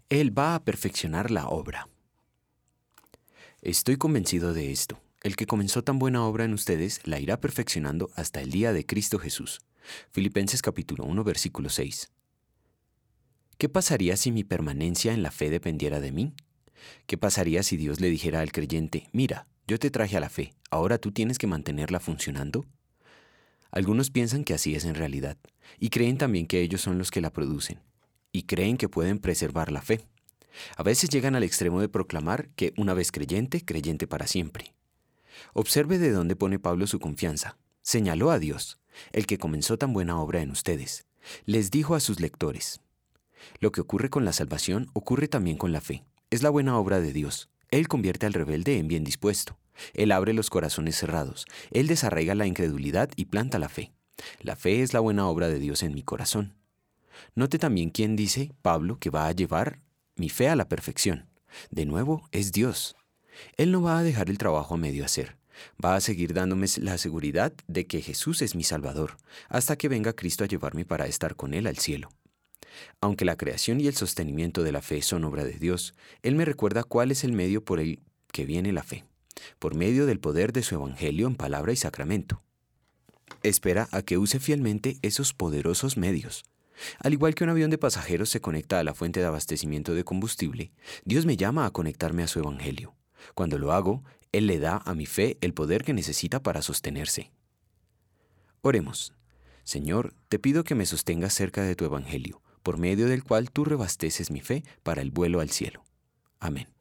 Él va a perfeccionar la obra. Estoy convencido de esto. El que comenzó tan buena obra en ustedes la irá perfeccionando hasta el día de Cristo Jesús. Filipenses capítulo 1, versículo 6. ¿Qué pasaría si mi permanencia en la fe dependiera de mí? ¿Qué pasaría si Dios le dijera al creyente, mira, yo te traje a la fe, ahora tú tienes que mantenerla funcionando? Algunos piensan que así es en realidad, y creen también que ellos son los que la producen, y creen que pueden preservar la fe. A veces llegan al extremo de proclamar que una vez creyente, creyente para siempre. Observe de dónde pone Pablo su confianza. Señaló a Dios, el que comenzó tan buena obra en ustedes. Les dijo a sus lectores, lo que ocurre con la salvación ocurre también con la fe. Es la buena obra de Dios. Él convierte al rebelde en bien dispuesto. Él abre los corazones cerrados. Él desarraiga la incredulidad y planta la fe. La fe es la buena obra de Dios en mi corazón. Note también quién dice Pablo que va a llevar mi fe a la perfección. De nuevo, es Dios. Él no va a dejar el trabajo a medio hacer. Va a seguir dándome la seguridad de que Jesús es mi Salvador, hasta que venga Cristo a llevarme para estar con Él al cielo. Aunque la creación y el sostenimiento de la fe son obra de Dios, Él me recuerda cuál es el medio por el que viene la fe, por medio del poder de su Evangelio en palabra y sacramento. Espera a que use fielmente esos poderosos medios. Al igual que un avión de pasajeros se conecta a la fuente de abastecimiento de combustible, Dios me llama a conectarme a su Evangelio. Cuando lo hago, Él le da a mi fe el poder que necesita para sostenerse. Oremos. Señor, te pido que me sostengas cerca de tu Evangelio, por medio del cual tú reabasteces mi fe para el vuelo al cielo. Amén.